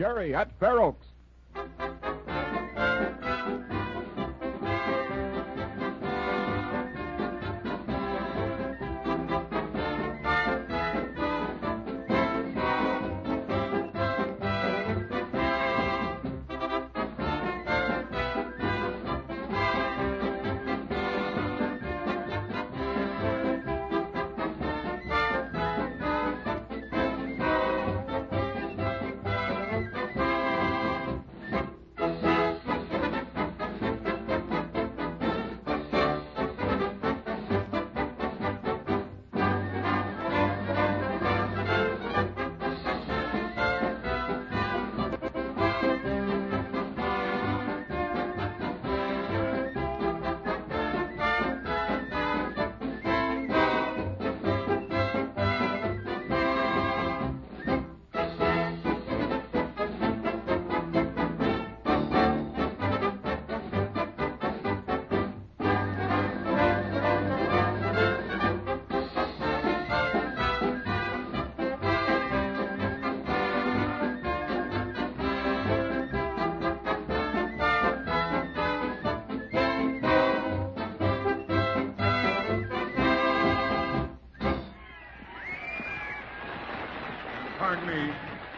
Jerry at Fair Oaks. Pardon me.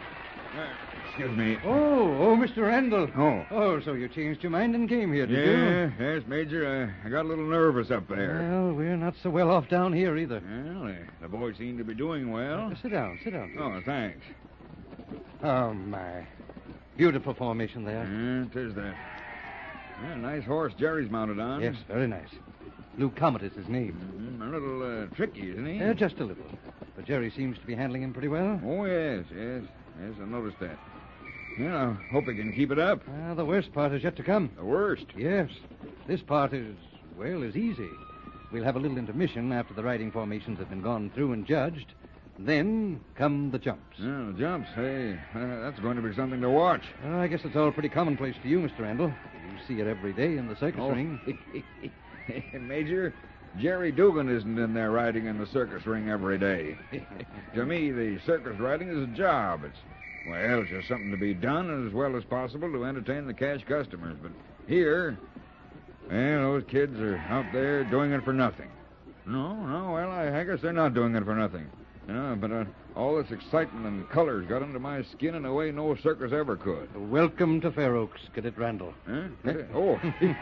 Excuse me. Oh, Mr. Randall. Oh. So you changed your mind and came here, did you? Yes, Major. I got a little nervous up there. Well, we're not so well off down here either. Well, the boys seem to be doing well. Sit down. Oh, thanks. Oh, my. Beautiful formation there. It is that. Yeah, nice horse Jerry's mounted on. Yes, very nice. Blue Comet is his name. Mm-hmm. A little tricky, isn't he? Just a little. But Jerry seems to be handling him pretty well. Oh, yes, I noticed that. Yeah, I hope he can keep it up. Well, the worst part is yet to come. The worst? Yes. This part is easy. We'll have a little intermission after the riding formations have been gone through and judged. Then come the jumps. Oh, jumps. Hey, that's going to be something to watch. I guess it's all pretty commonplace to you, Mr. Randall. You see it every day in the circus ring. Major, Jerry Dugan isn't in there riding in the circus ring every day. To me, the circus riding is a job. It's just something to be done as well as possible to entertain the cash customers. But here, those kids are out there doing it for nothing. No, I guess they're not doing it for nothing. But all this excitement and colors got under my skin in a way no circus ever could. Welcome to Fair Oaks, Cadet Randall. Huh? Oh.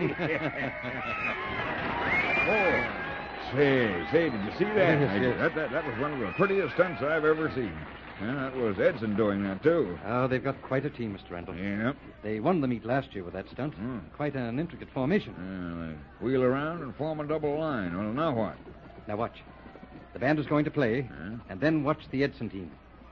Say, did you see that? Yes. That was one of the prettiest stunts I've ever seen. That was Edson doing that, too. Oh, they've got quite a team, Mr. Randall. Yeah. They won the meet last year with that stunt. Quite an intricate formation. They wheel around and form a double line. Well, now what? Now watch. The band is going to play, and then watch the Edson team.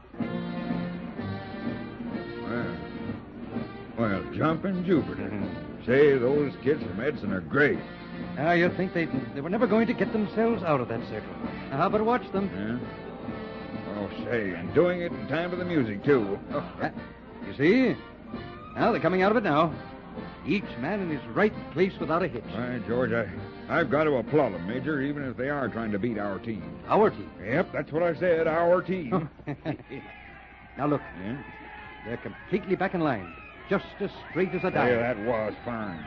Well, jumping Jupiter. Say, those kids from Edson are great. You'd think they were never going to get themselves out of that circle. Now, how about watch them? Oh, say, and doing it in time for the music, too. You see? Now, they're coming out of it now. Each man in his right place without a hitch. Why, George, I've got to applaud them, Major, even if they are trying to beat our team. Our team? Yep, that's what I said, our team. Now, look. Yeah? They're completely back in line. Just as straight as a die. Yeah, that was fine.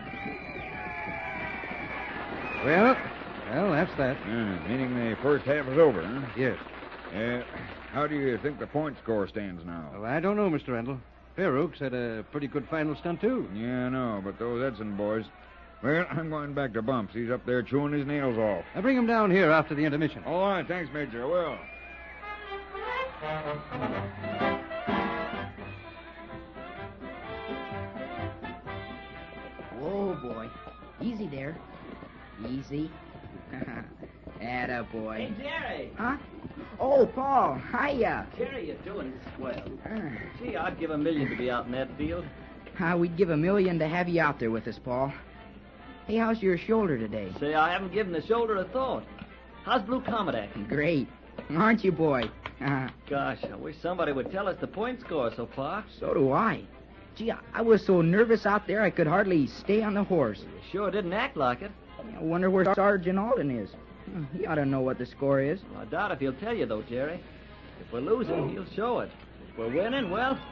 Well, that's that. Meaning the first half is over, huh? Yes. How do you think the point score stands now? Oh, I don't know, Mr. Randall. Fair Oaks had a pretty good final stunt, too. Yeah, I know, but those Edson boys... Well, I'm going back to Bumps. He's up there chewing his nails off. Now bring him down here after the intermission. All right, thanks, Major. I will. Whoa, boy. Easy there. Easy. Attaboy. Hey, Jerry. Huh? Oh, Paul. Hiya. Jerry, you're doing swell. Gee, I'd give $1 million to be out in that field. We'd give $1 million to have you out there with us, Paul. Hey, how's your shoulder today? Say, I haven't given the shoulder a thought. How's Blue Comet acting? Great. Aren't you, boy? Gosh, I wish somebody would tell us the point score so far. So do I. Gee, I was so nervous out there I could hardly stay on the horse. You sure didn't act like it. I wonder where Sergeant Alden is. He ought to know what the score is. Well, I doubt if he'll tell you, though, Jerry. If we're losing, he'll show it. If we're winning, well,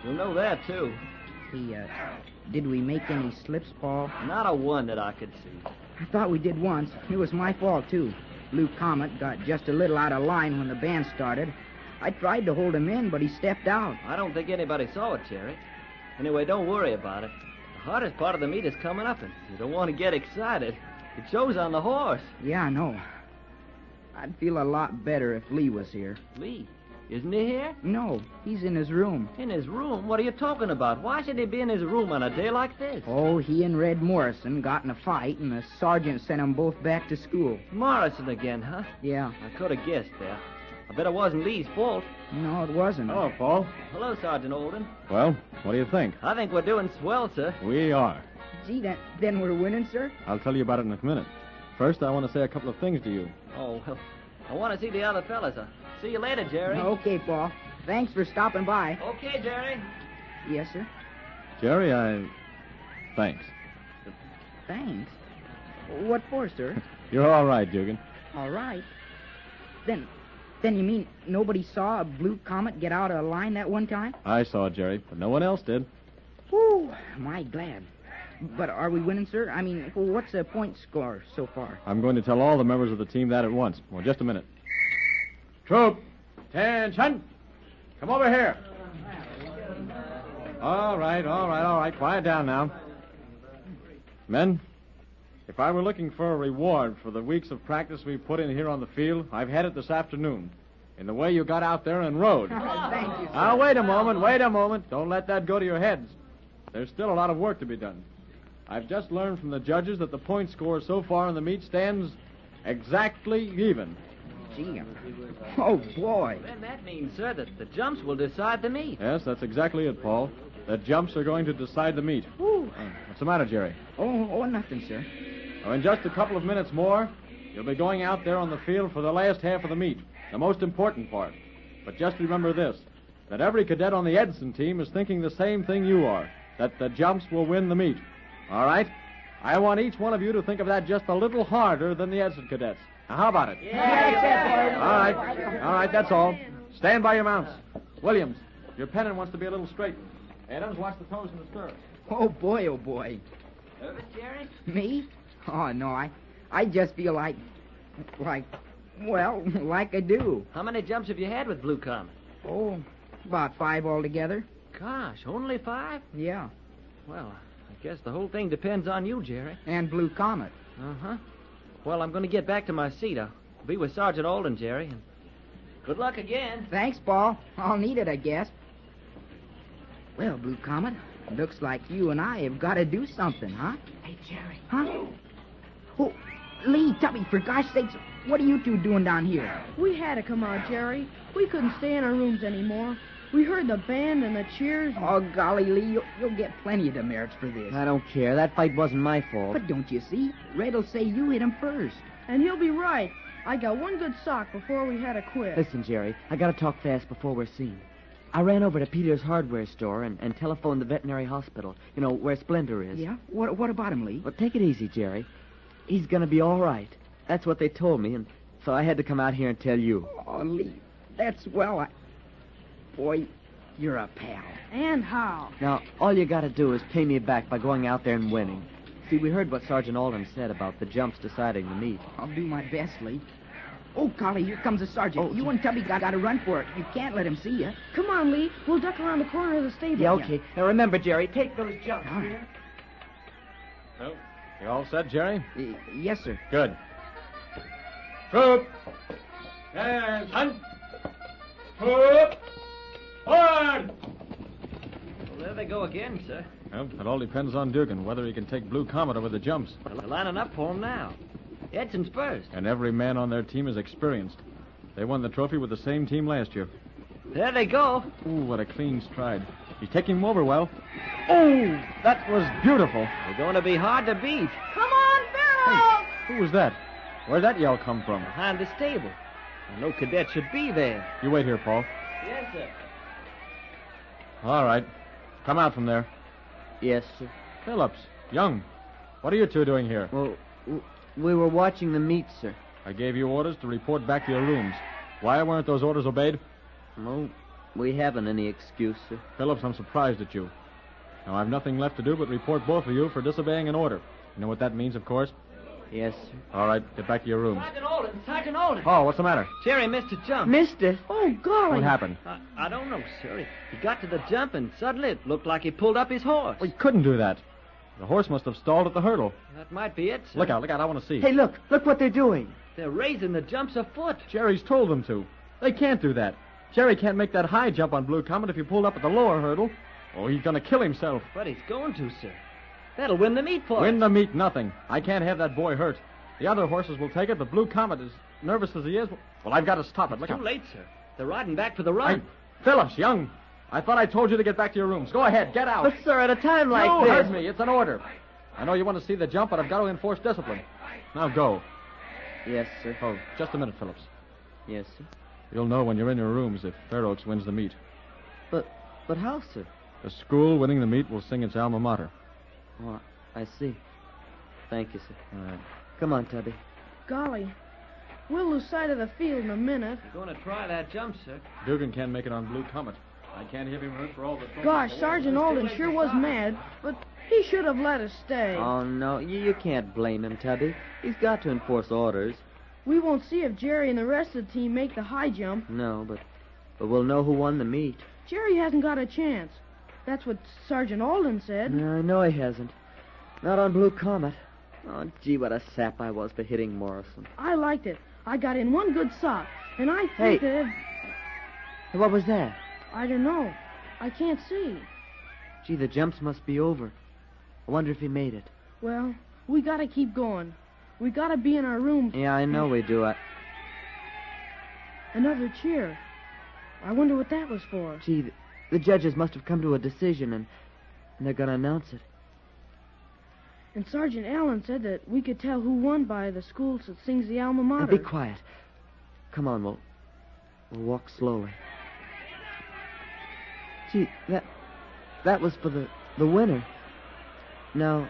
You'll know that, too. Did we make any slips, Paul? Not a one that I could see. I thought we did once. It was my fault, too. Blue Comet got just a little out of line when the band started. I tried to hold him in, but he stepped out. I don't think anybody saw it, Jerry. Anyway, don't worry about it. The hardest part of the meet is coming up, and you don't want to get excited. It shows on the horse. Yeah, I know. I'd feel a lot better if Lee was here. Lee, isn't he here? No, he's in his room. In his room? What are you talking about? Why should he be in his room on a day like this? Oh, he and Red Morrison got in a fight, and the sergeant sent them both back to school. Morrison again, huh? Yeah. I could have guessed that. I bet it wasn't Lee's fault. No, it wasn't. Hello, Paul. Hello, Sergeant Olden. Well, what do you think? I think we're doing swell, sir. We are. Gee, then we're winning, sir? I'll tell you about it in a minute. First, I want to say a couple of things to you. Oh, well, I want to see the other fellas. See you later, Jerry. Okay, Paul. Thanks for stopping by. Okay, Jerry. Yes, sir. Jerry, Thanks. Thanks. What for, sir? You're all right, Dugan. All right. Then you mean nobody saw a Blue Comet get out of line that one time? I saw it, Jerry, but no one else did. Whew, my glad. But are we winning, sir? I mean, what's the point score so far? I'm going to tell all the members of the team that at once. Well, just a minute. Troop, attention. Come over here. All right. Quiet down now. Men, if I were looking for a reward for the weeks of practice we put in here on the field, I've had it this afternoon. In the way you got out there and rode. Thank you, sir. Now, wait a moment. Don't let that go to your heads. There's still a lot of work to be done. I've just learned from the judges that the point score so far in the meet stands exactly even. Gee, oh, boy. Then that means, sir, that the jumps will decide the meet. Yes, that's exactly it, Paul. The jumps are going to decide the meet. Whew. What's the matter, Jerry? Oh, nothing, sir. Well, in just a couple of minutes more, you'll be going out there on the field for the last half of the meet, the most important part. But just remember this, that every cadet on the Edson team is thinking the same thing you are, that the jumps will win the meet. All right? I want each one of you to think of that just a little harder than the Edson cadets. Now, how about it? Yeah. All right, that's all. Stand by your mounts. Williams, your pennant wants to be a little straightened. Adams, watch the toes in the stirrups. Oh, boy, oh, boy. Nervous, Jerry? Me? Oh, no, I just feel like I do. How many jumps have you had with Blue Comet? Oh, about 5 altogether. Gosh, only 5? Yeah, Well, I guess the whole thing depends on you, Jerry. and Blue Comet. Uh-huh. Well, I'm going to get back to my seat. I'll be with Sergeant Olden, Jerry. And good luck again. Thanks, Paul. I'll need it, I guess. Well, Blue Comet, looks like you and I have got to do something, huh? Hey, Jerry. Huh? Oh, Lee, Tubby, for gosh sakes, what are you two doing down here? We had to come out, Jerry. We couldn't stay in our rooms anymore. We heard the band and the cheers. Oh, golly, Lee, you'll get plenty of demerits for this. I don't care. That fight wasn't my fault. But don't you see? Red'll say you hit him first. And he'll be right. I got one good sock before we had to quit. Listen, Jerry, I gotta talk fast before we're seen. I ran over to Peter's hardware store and telephoned the veterinary hospital, where Splendor is. Yeah? What about him, Lee? Well, take it easy, Jerry. He's gonna be all right. That's what they told me, and so I had to come out here and tell you. Oh, Lee, that's well. Boy, you're a pal. And how? Now, all you gotta do is pay me back by going out there and winning. See, we heard what Sergeant Alden said about the jumps deciding the meet. I'll do my best, Lee. Oh, golly, here comes the sergeant. You and Tubby got to run for it. You can't let him see you. Come on, Lee. We'll duck around the corner of the stable. Yeah, okay. Now, remember, Jerry, take those jumps. All right. Well, you all set, Jerry? Yes, sir. Good. Troop, attention. Troop, forward. Well, there they go again, sir. Well, it all depends on Dugan, whether he can take Blue Comet over the jumps. Well, they're lining up for him now. Edson's first. And every man on their team is experienced. They won the trophy with the same team last year. There they go. Ooh, what a clean stride. He's taking him over well. Oh, that was beautiful. They're going to be hard to beat. Come on, Barrel! Who was that? Where'd that yell come from? Behind the stable. No cadet should be there. You wait here, Paul. Yes, sir. All right. Come out from there. Yes, sir. Phillips, Young, what are you two doing here? Well, we were watching the meet, sir. I gave you orders to report back to your rooms. Why weren't those orders obeyed? Well, We haven't any excuse, sir. Phillips, I'm surprised at you. Now, I've nothing left to do but report both of you for disobeying an order. You know what that means, of course? Yes, sir. All right, get back to your rooms. Sergeant Alden. Oh, what's the matter? Jerry missed a jump. Missed it. Oh, golly. What happened? I don't know, sir. He got to the jump, and suddenly it looked like he pulled up his horse. Well, he couldn't do that. The horse must have stalled at the hurdle. That might be it, sir. Look out, I want to see. Hey, look what they're doing. They're raising the jumps a foot. Jerry's told them to. They can't do that. Jerry can't make that high jump on Blue Comet if he pulled up at the lower hurdle. Oh, he's going to kill himself. But he's going to, sir. That'll win the meet for Win us. the meet, nothing. I can't have that boy hurt. The other horses will take it, but Blue Comet, as nervous as he is, well, I've got to stop it. Look Too out. late, sir. They're riding back for the run. Phillips, Young, I thought I told you to get back to your rooms. Go ahead, get out. But, sir, at a time like You this... heard me. It's an order. I know you want to see the jump, but I've got to enforce discipline. Now go. Yes, sir. Oh, just a minute, Phillips. Yes, sir. You'll know when you're in your rooms if Fair Oaks wins the meet. But how, sir? The school winning the meet will sing its alma mater. Oh, I see. Thank you, sir. All right. Come on, Tubby. Golly. We'll lose sight of the field in a minute. You're going to try that jump, sir. Dugan can't make it on Blue Comet. I can't have him hurt for all the trouble. Gosh, Sergeant Alden sure was mad, but he should have let us stay. Oh, no, you can't blame him, Tubby. He's got to enforce orders. We won't see if Jerry and the rest of the team make the high jump. No, but we'll know who won the meet. Jerry hasn't got a chance. That's what Sergeant Alden said. No, I know he hasn't. Not on Blue Comet. Oh, gee, what a sap I was for hitting Morrison. I liked it. I got in one good sock, and I think that... Hey, what was that? I don't know. I can't see. Gee, the jumps must be over. I wonder if he made it. Well, we gotta keep going. We gotta be in our rooms. Yeah, I know we do. Another cheer. I wonder what that was for. Gee, the judges must have come to a decision, and they're going to announce it. And Sergeant Allen said that we could tell who won by the school that sings the alma mater. Now, be quiet. Come on, we'll walk slowly. Gee, that was for the winner. Now,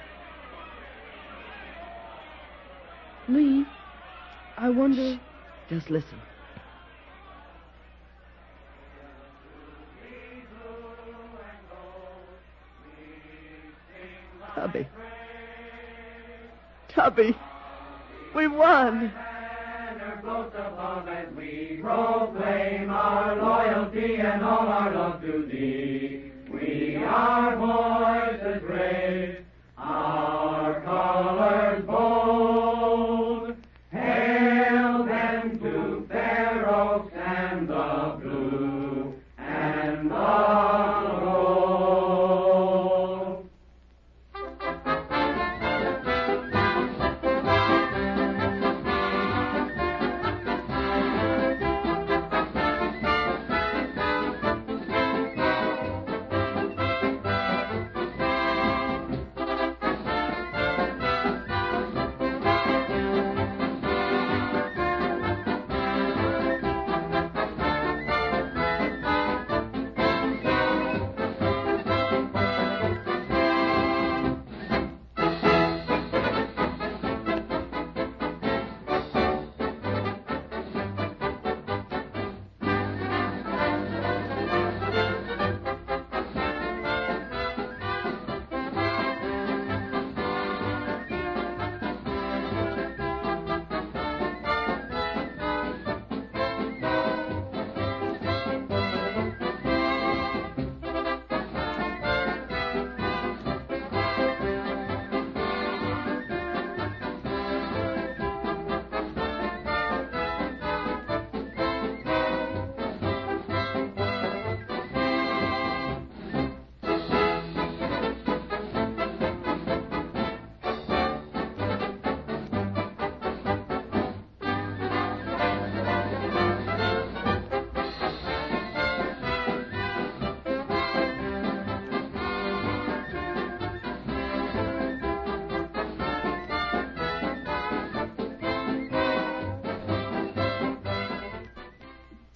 Lee, I wonder... just listen. Tubby, we won! Above as we proclaim our loyalty and all our love to thee. We are voices brave, our colors bold. Hail then to Fair Oaks and the